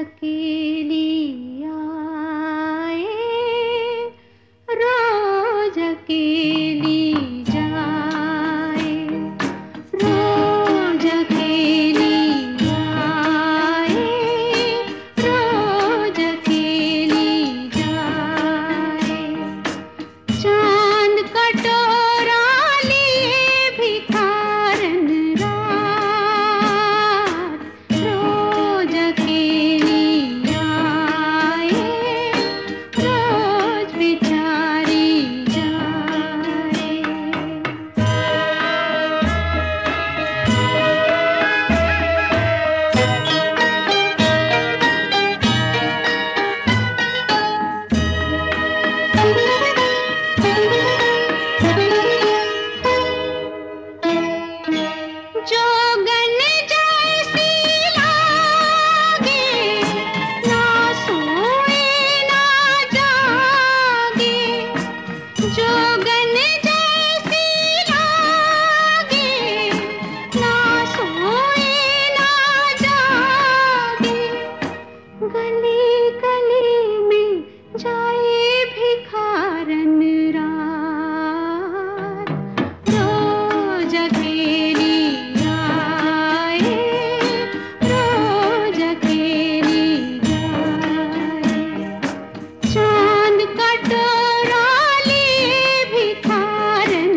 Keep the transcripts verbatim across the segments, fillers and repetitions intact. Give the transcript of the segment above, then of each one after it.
अकेली आए, रोज अकेली जाए, रोज अकेली आए, रोज अकेली जाए। चांद कटोरा लिए भिखारन रात, रोज अकेली आए, रोज बेचारी जाए। जोगन जैसी लागे, ना सोए ना जागे। जोगन जैसी लागे, ना सोए ना जागे। गली गली में जाए भिखारन रात, रोज अकेली आए, रोज अकेली जाए। चांद कटोरा लिए भिखारन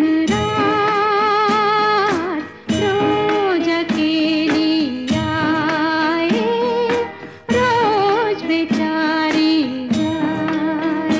रात, रोज अकेली आए, रोज बेचारी जाए।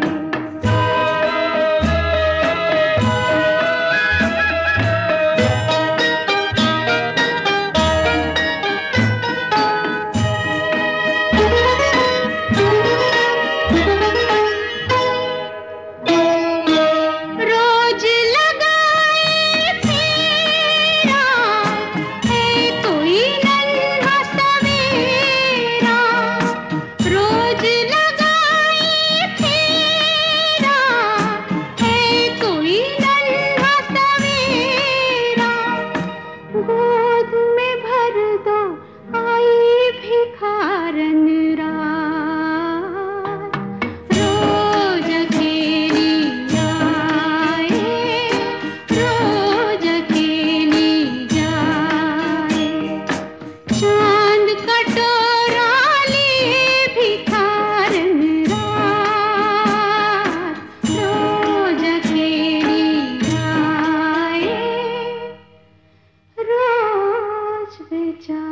रोज लगाए फेरा, है कोई नन्हा सवेरा। रोज लगाए फेरा, है कोई नन्हा सवेरा। गोद में भर दो आई भिखारन रात, रोज अकेली आए, रोज अकेली जाए। चांद कटोरा लिए भिखारन रात, रोज अकेली आए, रोज बेचारी